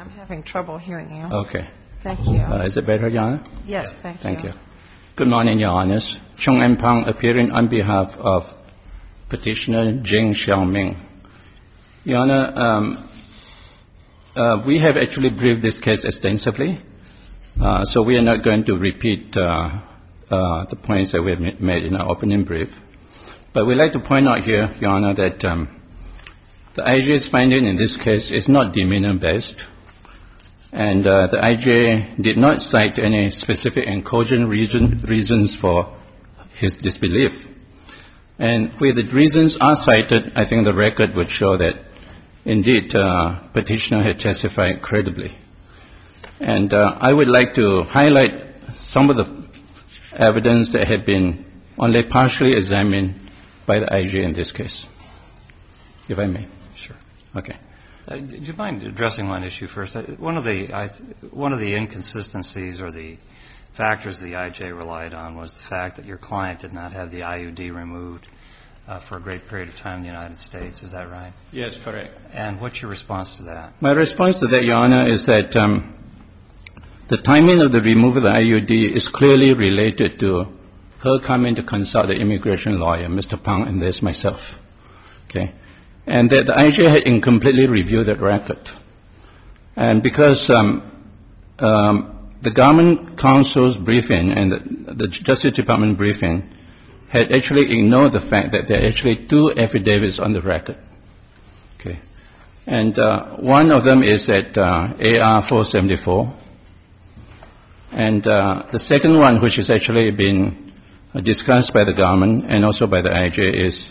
I'm having trouble hearing you. Okay. Thank you. Is it better, Your Honor? Yes, thank you. Thank you. Good morning, Your Honors. Chung En-pang appearing on behalf of Petitioner Jing Xiaoming. Your Honor, we have actually briefed this case extensively, so we are not going to repeat the points that we have made in our opening brief. But we'd like to point out here, Your Honor, that the IJ's finding in this case is not demeanor-based, and the IJ did not cite any specific and cogent reasons for his disbelief. And where the reasons are cited, I think the record would show that, indeed, petitioner had testified credibly. And I would like to highlight some of the evidence that had been only partially examined by the IJ in this case, if I may. Sure. Okay. Do you mind addressing one issue first? One of the inconsistencies or the factors the IJ relied on was the fact that your client did not have the IUD removed for a great period of time in the United States. Is that right? Yes, correct. And what's your response to that? My response to that, Your Honor, is that the timing of the removal of the IUD is clearly related to her coming to consult the immigration lawyer, Mr. Pang, and there's myself. Okay. And that the IJ had incompletely reviewed that record. And because the government counsel's briefing and the Justice Department briefing had actually ignored the fact that there are actually two affidavits on the record. Okay. And one of them is at AR 474. And the second one, which has actually been discussed by the government and also by the IJ, is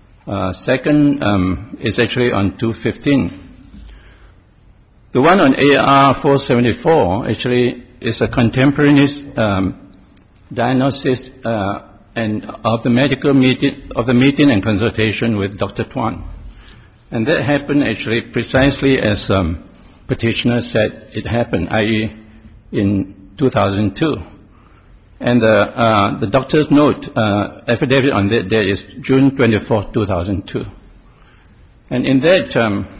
is actually on 215. The one on AR 474 actually is a contemporaneous diagnosis and of the medical meeting and consultation with Dr. Tuan. And that happened actually precisely as petitioner said it happened, i.e. in 2002. And the doctor's note, affidavit on that day is June 24, 2002. And in that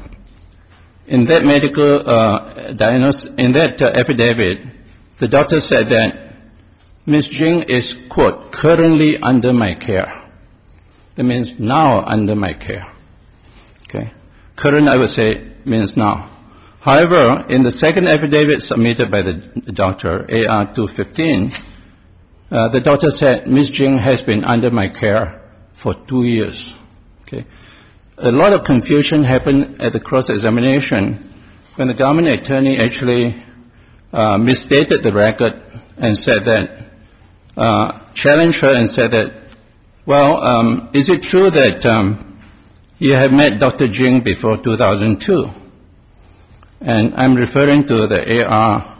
medical diagnosis, in that affidavit, the doctor said that Ms. Jing is, quote, currently under my care. That means now under my care. Okay. Current, I would say, means now. However, in the second affidavit submitted by the doctor, AR 215, the doctor said, Ms. Jing has been under my care for 2 years. Okay. A lot of confusion happened at the cross-examination when the government attorney actually misstated the record and said that, challenged her and said that, well, is it true that you have met Dr. Jing before 2002? And I'm referring to the AR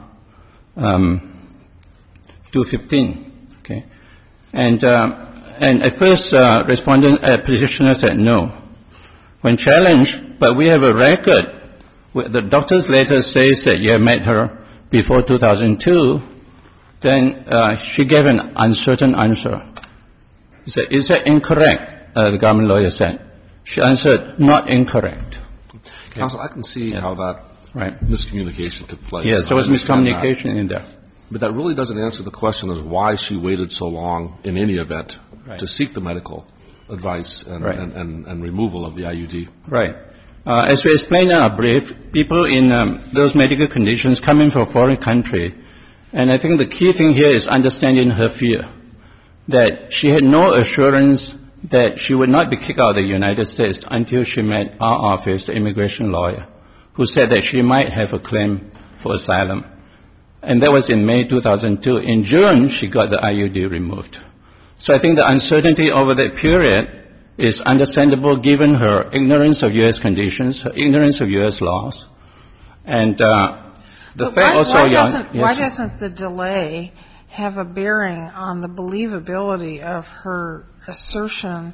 215. Okay. And at first, petitioner said no. When challenged, but we have a record, the doctor's letter says that you have met her before 2002, then she gave an uncertain answer. He said, is that incorrect? The government lawyer said. She answered, not incorrect. Okay. Counsel, I can see how that miscommunication took place. Yes, there was miscommunication in there. But that really doesn't answer the question of why she waited so long in any event to seek the medical advice and removal of the IUD. Right. As we explained in our brief, people in those medical conditions coming from a foreign country, and I think the key thing here is understanding her fear, that she had no assurance that she would not be kicked out of the United States until she met our office, the immigration lawyer, who said that she might have a claim for asylum. And that was in May 2002. In June, she got the IUD removed. So I think the uncertainty over that period is understandable given her ignorance of U.S. conditions, her ignorance of U.S. laws. And the fact also... Why doesn't the delay have a bearing on the believability of her assertion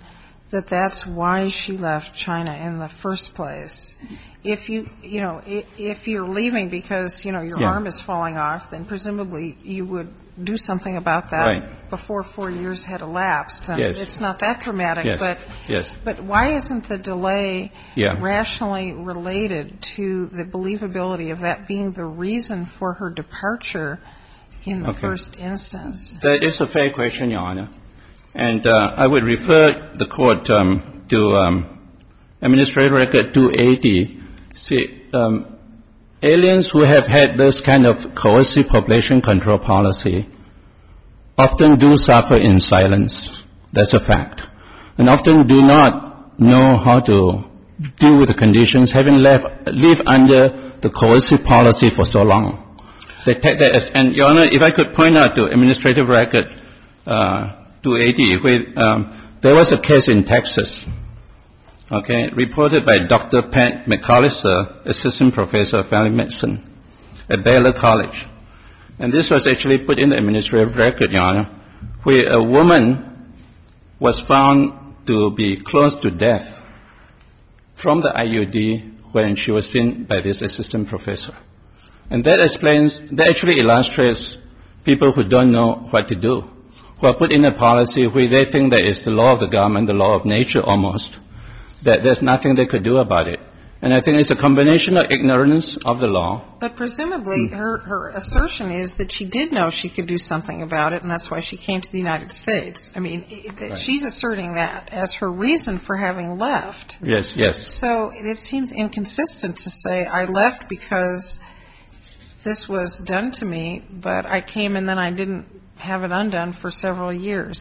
that that's why she left China in the first place. If if you're leaving because, your arm is falling off, then presumably you would do something about that before 4 years had elapsed. And it's not that dramatic, but why isn't the delay rationally related to the believability of that being the reason for her departure in the first instance? That is a fair question, Your Honor. And I would refer the court to Administrative Record 280. See, aliens who have had this kind of coercive population control policy often do suffer in silence. That's a fact. And often do not know how to deal with the conditions, having lived under the coercive policy for so long. They take that as, and Your Honor, if I could point out to Administrative Record 280, where there was a case in Texas, reported by Dr. Pat McAllister, Assistant Professor of Family Medicine at Baylor College. And this was actually put in the Administrative Record, Your Honor, where a woman was found to be close to death from the IUD when she was seen by this assistant professor. And that actually illustrates people who don't know what to do, who are put in a policy where they think that it's the law of the government, the law of nature almost, that there's nothing they could do about it. And I think it's a combination of ignorance of the law. But presumably her assertion is that she did know she could do something about it, and that's why she came to the United States. I mean, she's asserting that as her reason for having left. Yes. So it seems inconsistent to say, I left because this was done to me, but I came and then I didn't have it undone for several years.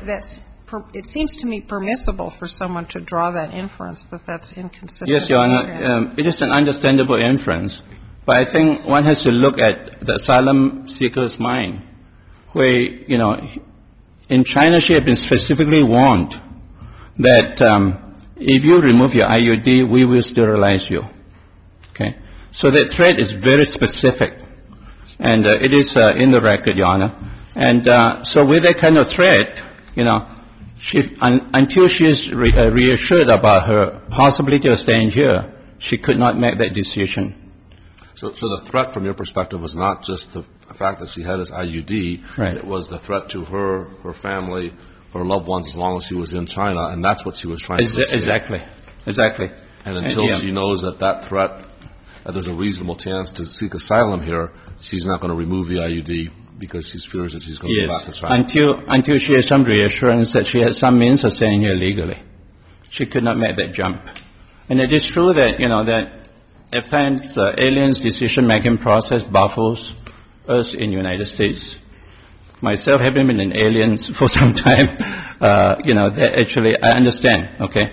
It seems to me permissible for someone to draw that inference that that's inconsistent. Yes, Your Honor. It is an understandable inference. But I think one has to look at the asylum seeker's mind, where, in China she had been specifically warned that if you remove your IUD, we will sterilize you. Okay? So that threat is very specific. And it is in the record, Your Honor. And so with that kind of threat, until she is reassured about her possibility of staying here, she could not make that decision. So the threat from your perspective was not just the fact that she had this IUD. Right. It was the threat to her family, her loved ones, as long as she was in China, and that's what she was trying to do. Exactly. And until she knows that threat, that there's a reasonable chance to seek asylum here, she's not going to remove the IUD because she fears that she's going to go back to China. Until she has some reassurance that she has some means of staying here legally. She could not make that jump. And it is true that, that at times aliens' decision-making process baffles us in the United States. Myself, having been an alien for some time, that actually I understand,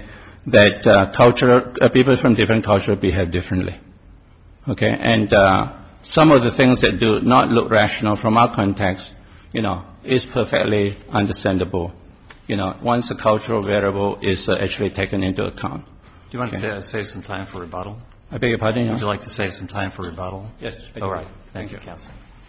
that people from different cultures behave differently. And some of the things that do not look rational from our context, is perfectly understandable. Once the cultural variable is actually taken into account. Do you want to save some time for rebuttal? I beg your pardon? Would you like to save some time for rebuttal? Yes. All right. Thank you, counsel.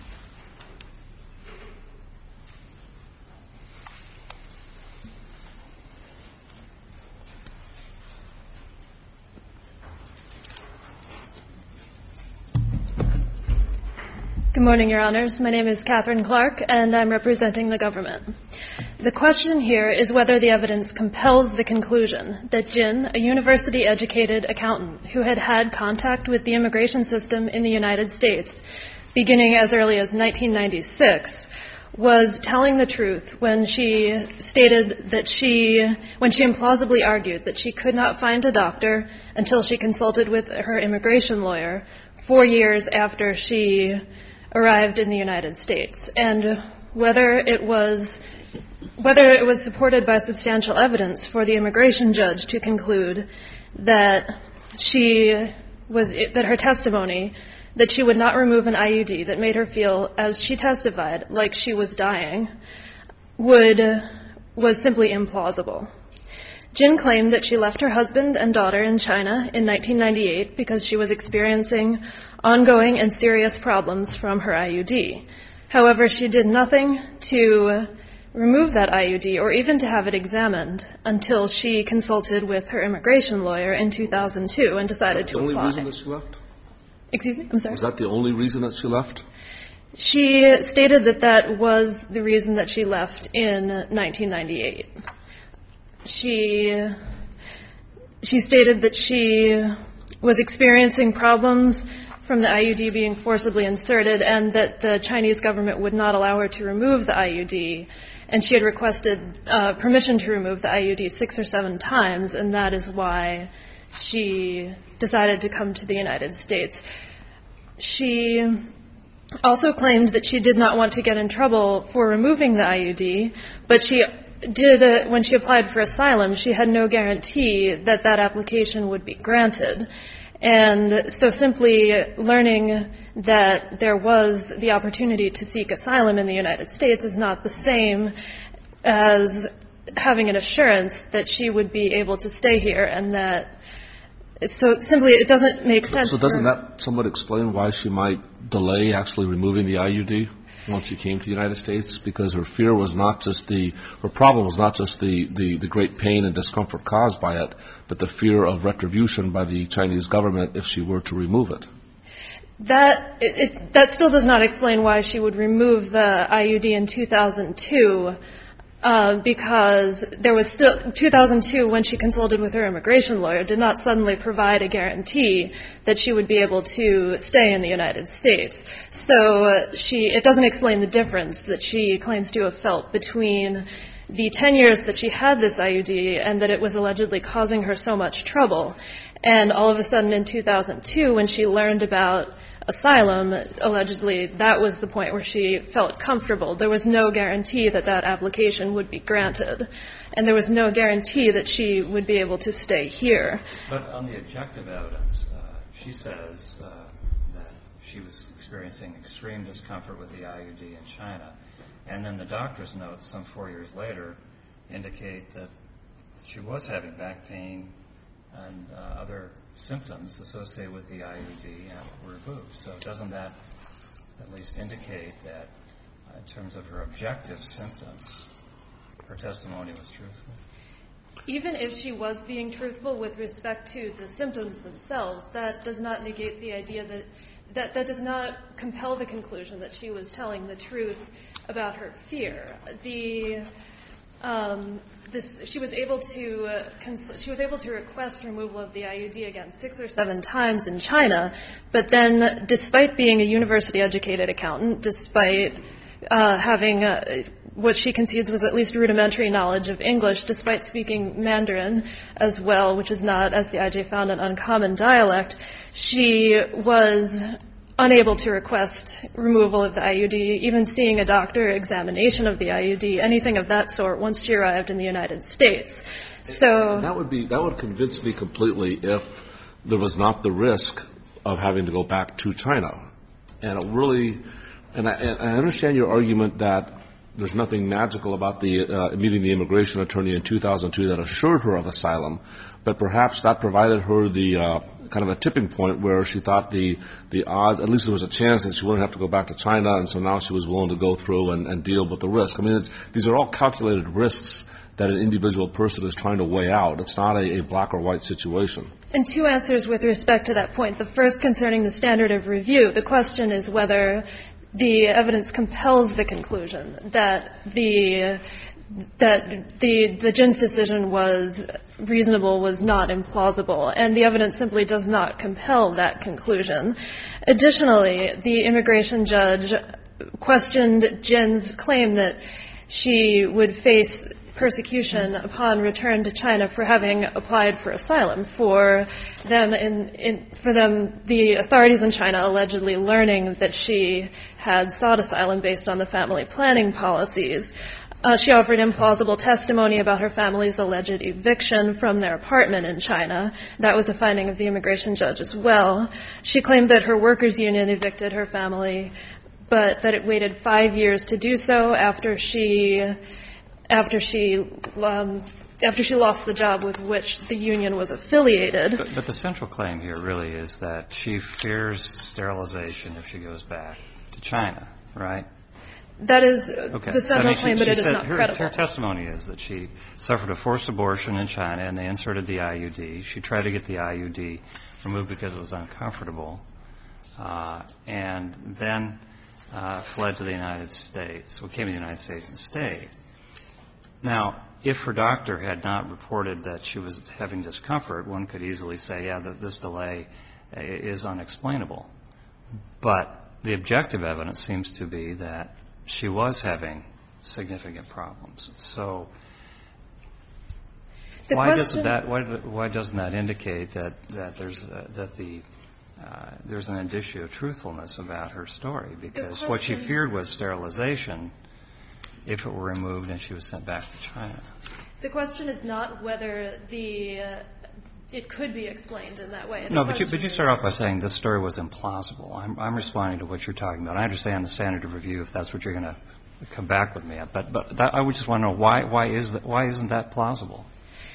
Good morning, Your Honors. My name is Catherine Clark, and I'm representing the government. The question here is whether the evidence compels the conclusion that Jin, a university-educated accountant who had had contact with the immigration system in the United States beginning as early as 1996, was telling the truth when she stated that when she implausibly argued that she could not find a doctor until she consulted with her immigration lawyer 4 years after she arrived in the United States, and whether it was supported by substantial evidence for the immigration judge to conclude that her testimony that she would not remove an IUD that made her feel, as she testified, like she was dying, was simply implausible. Jin claimed that she left her husband and daughter in China in 1998 because she was experiencing ongoing and serious problems from her IUD. However, she did nothing to remove that IUD or even to have it examined until she consulted with her immigration lawyer in 2002 and decided to apply. The only reason that she left? Excuse me? I'm sorry? Was that the only reason that she left? She stated that that was the reason that she left in 1998. She stated that she was experiencing problems from the IUD being forcibly inserted and that the Chinese government would not allow her to remove the IUD. And she had requested permission to remove the IUD 6 or 7 times, and that is why she decided to come to the United States. She also claimed that she did not want to get in trouble for removing the IUD, but she did, when she applied for asylum, she had no guarantee that that application would be granted. And so simply learning that there was the opportunity to seek asylum in the United States is not the same as having an assurance that she would be able to stay here, and that so simply it doesn't make sense. So doesn't that somewhat explain why she might delay actually removing the IUD once she came to the United States? Because her fear was not just her problem was not just the great pain and discomfort caused by it, but the fear of retribution by the Chinese government if she were to remove it. That still does not explain why she would remove the IUD in 2002, because there was still 2002 when she consulted with her immigration lawyer did not suddenly provide a guarantee that she would be able to stay in the United States. So it doesn't explain the difference that she claims to have felt between the 10 years that she had this IUD and that it was allegedly causing her so much trouble. And all of a sudden in 2002, when she learned about asylum, allegedly that was the point where she felt comfortable. There was no guarantee that that application would be granted, and there was no guarantee that she would be able to stay here. But on the objective evidence, she says that she was experiencing extreme discomfort with the IUD in China, and then the doctor's notes some 4 years later indicate that she was having back pain and other symptoms associated with the IUD were removed. So doesn't that at least indicate that in terms of her objective symptoms, her testimony was truthful? Even if she was being truthful with respect to the symptoms themselves, that does not negate the idea that does not compel the conclusion that she was telling the truth about her fear. She was able to request removal of the IUD again 6 or 7 times in China, but then despite being a university-educated accountant, despite having what she concedes was at least rudimentary knowledge of English, despite speaking Mandarin as well, which is not, as the IJ found, an uncommon dialect, she was unable to request removal of the IUD, even seeing a doctor, examination of the IUD, anything of that sort once she arrived in the United States. So that would convince me completely if there was not the risk of having to go back to China. And it really, and I understand your argument that there's nothing magical about meeting the immigration attorney in 2002 that assured her of asylum, but perhaps that provided her the kind of a tipping point where she thought the odds, at least there was a chance that she wouldn't have to go back to China, and so now she was willing to go through and deal with the risk. I mean, these are all calculated risks that an individual person is trying to weigh out. It's not a black or white situation. And 2 answers with respect to that point. The first concerning the standard of review. The question is whether the evidence compels the conclusion that the Jin's decision was reasonable, was not implausible, and the evidence simply does not compel that conclusion. Additionally, the immigration judge questioned Jin's claim that she would face persecution upon return to China for having applied for asylum. For them, the authorities in China allegedly learning that she had sought asylum based on the family planning policies. She offered implausible testimony about her family's alleged eviction from their apartment in China. That was a finding of the immigration judge as well. She claimed that her workers' union evicted her family, but that it waited 5 years to do so after she lost the job with which the union was affiliated. But the central claim here really is that she fears sterilization if she goes back to China, right? That is Okay. the central claim, but it is not credible. Her testimony is that she suffered a forced abortion in China and they inserted the IUD. She tried to get the IUD removed because it was uncomfortable, and then fled to the United States. Well, came to the United States and stayed. Now, if her doctor had not reported that she was having discomfort, one could easily say, yeah, that this delay is unexplainable. But the objective evidence seems to be that she was having significant problems. So why doesn't that indicate that there's an issue of truthfulness about her story? Because what she feared was sterilization if it were removed and she was sent back to China. The question is not whether it could be explained in that way. No, but you start off by saying this story was implausible. I'm responding to what you're talking about. I understand the standard of review if that's what you're going to come back with me at. But I would just want to know why isn't that plausible?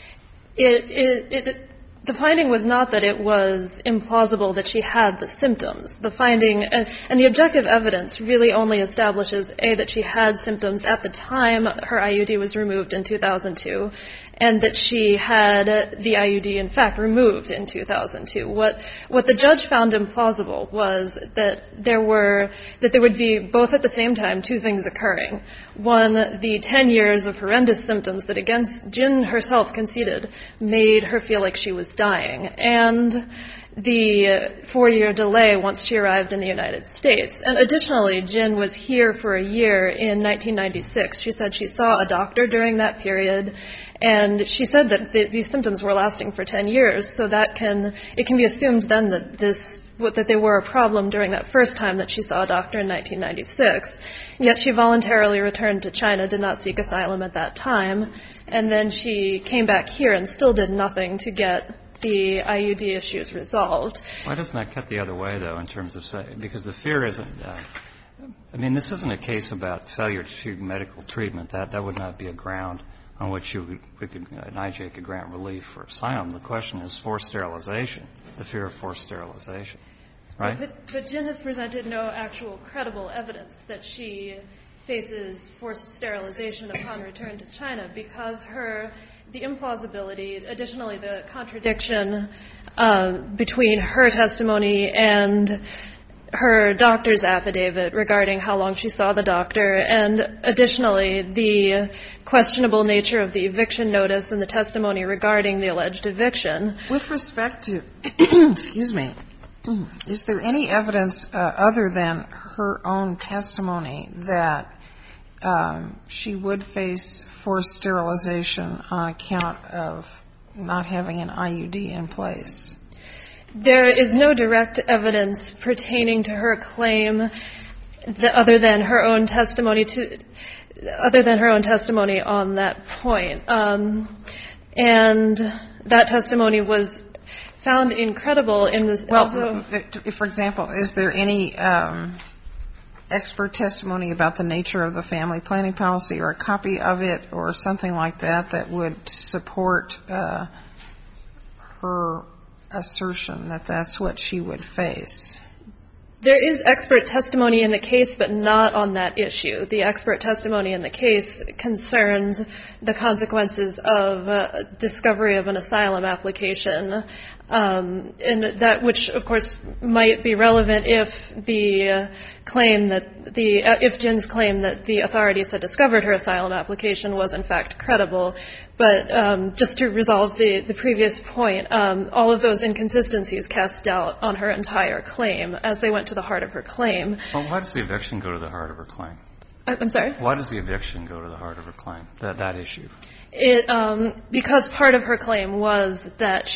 The finding was not that it was implausible that she had the symptoms. The finding and the objective evidence really only establishes, A, that she had symptoms at the time her IUD was removed in 2002, and that she had the IUD, in fact, removed in 2002. What the judge found implausible was that there would be, both at the same time, two things occurring. One, the 10 years of horrendous symptoms that, again, Jin herself conceded made her feel like she was dying, and the 4-year delay once she arrived in the United States. And additionally, Jin was here for a year in 1996. She said she saw a doctor during that period, and she said that these symptoms were lasting for 10 years, so it can be assumed then that they were a problem during that first time that she saw a doctor in 1996. Yet she voluntarily returned to China, did not seek asylum at that time, and then she came back here and still did nothing to get the IUD issues resolved. Why doesn't that cut the other way, though, in terms of because the fear isn't this isn't a case about failure to seek medical treatment. That would not be a ground on which an IJ could grant relief for asylum. The question is forced sterilization, the fear of forced sterilization, right? But Jin has presented no actual credible evidence that she faces forced sterilization upon return to China because the implausibility, additionally the contradiction between her testimony and her doctor's affidavit regarding how long she saw the doctor, and additionally the questionable nature of the eviction notice and the testimony regarding the alleged eviction. With respect to, excuse me, is there any evidence other than her own testimony that she would face forced sterilization on account of not having an IUD in place? There is no direct evidence pertaining to her claim other than her own testimony on that point. And that testimony was found incredible in this. Well, for example, is there any expert testimony about the nature of the family planning policy or a copy of it or something like that would support her assertion that that's what she would face? There is expert testimony in the case, but not on that issue. The expert testimony in the case concerns the consequences of discovery of an asylum application, and that which, of course, might be relevant if if Jin's claim that the authorities had discovered her asylum application was in fact credible. But just to resolve the previous point, all of those inconsistencies cast doubt on her entire claim as they went to the heart of her claim. Well, why does the eviction go to the heart of her claim? I'm sorry? Why does the eviction go to the heart of her claim, that issue? Because part of her claim was that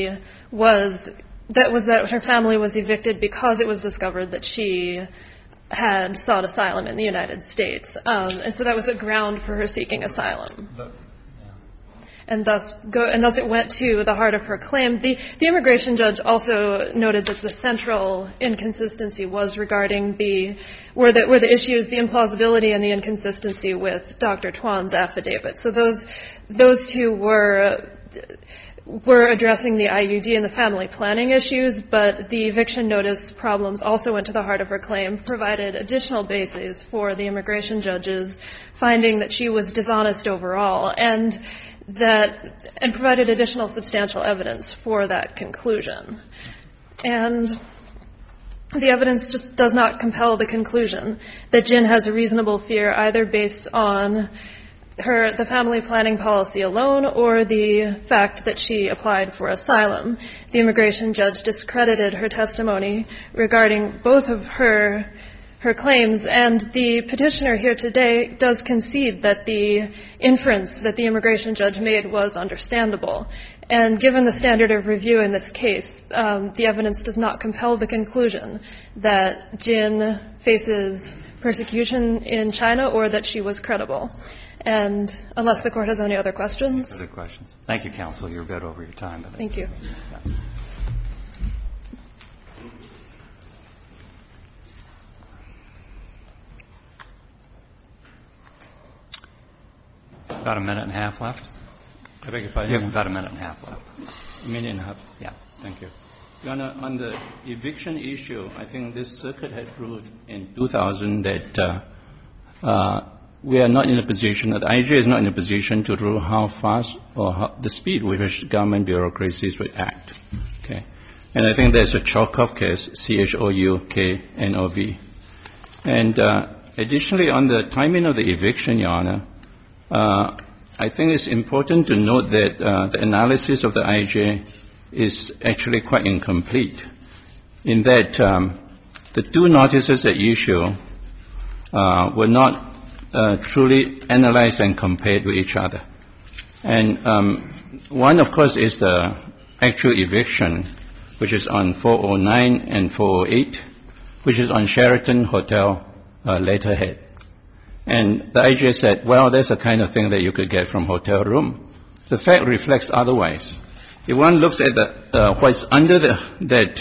that her family was evicted because it was discovered that she had sought asylum in the United States. And so that was a ground for her seeking asylum. And thus it went to the heart of her claim. The immigration judge also noted that the central inconsistency was regarding were the issues, the implausibility and the inconsistency with Dr. Tuan's affidavit. So those two were were addressing the IUD and the family planning issues, but the eviction notice problems also went to the heart of her claim, provided additional bases for the immigration judge's finding that she was dishonest overall, and provided additional substantial evidence for that conclusion. And the evidence just does not compel the conclusion that Jin has a reasonable fear, either based on the family planning policy alone or the fact that she applied for asylum. The immigration judge discredited her testimony regarding both of her claims, and the petitioner here today does concede that the inference that the immigration judge made was understandable. And given the standard of review in this case, the evidence does not compel the conclusion that Jin faces persecution in China or that she was credible. And unless the Court has any other questions. Other questions. Thank you, counsel. You're a bit over your time. Thank you. About a minute and a half left. I beg your pardon? You have about a minute and a half left. A minute and a half? Yeah. Thank you. Your Honor, on the eviction issue, I think this circuit had ruled in 2000 that we are not in a position, that IJ is not in a position to rule how fast or the speed with which government bureaucracies would act. Okay. And I think there's a Choukov case, Chouknov. And additionally, on the timing of the eviction, Your Honor, I think it's important to note that the analysis of the IJ is actually quite incomplete, in that the two notices at issue were not truly analyzed and compared with each other. And one, of course, is the actual eviction, which is on 409 and 408, which is on Sheraton Hotel letterhead. And the IJ said, well, that's the kind of thing that you could get from hotel room. The fact reflects otherwise. If one looks at what's under that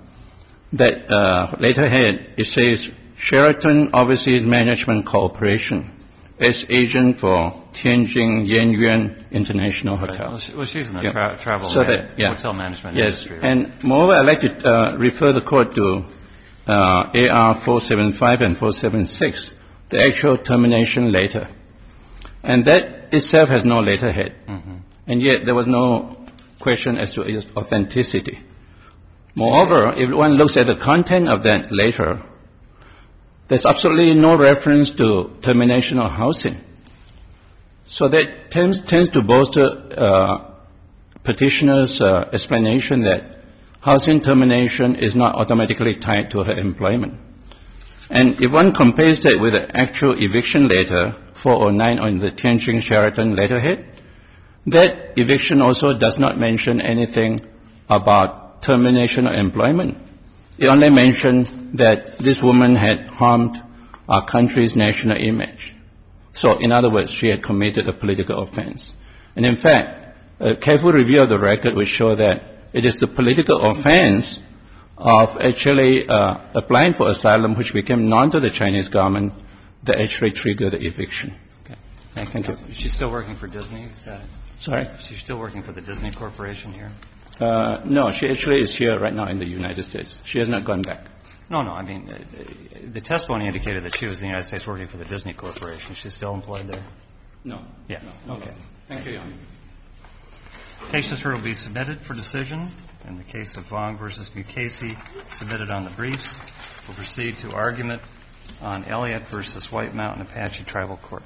letterhead, it says Sheraton Overseas Management Corporation as agent for Tianjin Yanyuan International Hotel. Right. Well, she's in the travel hotel management industry. Right? And moreover, I'd like to refer the Court to AR 475 and 476, the actual termination letter. And that itself has no letterhead. Mm-hmm. And yet there was no question as to its authenticity. Moreover, if one looks at the content of that letter, there's absolutely no reference to termination of housing. So that tends to bolster petitioner's explanation that housing termination is not automatically tied to her employment. And if one compares that with the actual eviction letter, 409 on the Tianjin Sheraton letterhead, that eviction also does not mention anything about termination of employment. It only mentioned that this woman had harmed our country's national image. So, in other words, she had committed a political offense. And in fact, a careful review of the record will show that it is the political offense of actually applying for asylum, which became known to the Chinese government, that actually triggered the eviction. Okay. Thank you. Is she still working for Disney? Sorry? Is she still working for the Disney Corporation here? No, she actually is here right now in the United States. She has not gone back. No, I mean, the testimony indicated that she was in the United States working for the Disney Corporation. She's still employed there? No. Yeah. No. Okay. Thank you, Your Honor. Case just heard will be submitted for decision. In the case of Vong versus Mukasey, submitted on the briefs. We'll proceed to argument on Elliott versus White Mountain Apache Tribal Court.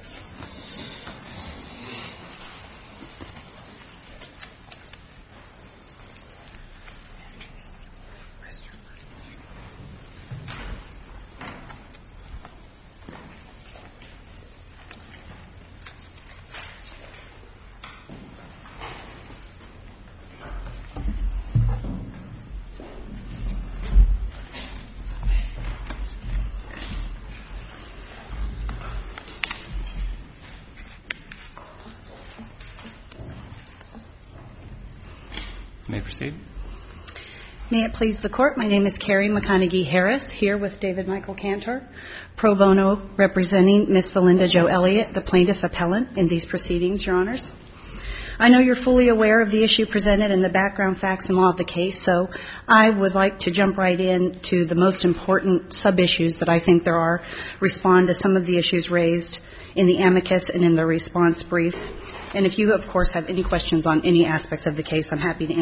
May proceed. May it please the Court. My name is Carrie McConaughey-Harris, here with David Michael Cantor, pro bono representing Ms. Belinda Jo Elliott, the plaintiff appellant in these proceedings, Your Honors. I know you're fully aware of the issue presented and the background facts and law of the case, so I would like to jump right in to the most important sub-issues that I think there are, respond to some of the issues raised in the amicus and in the response brief. And if you, of course, have any questions on any aspects of the case, I'm happy to answer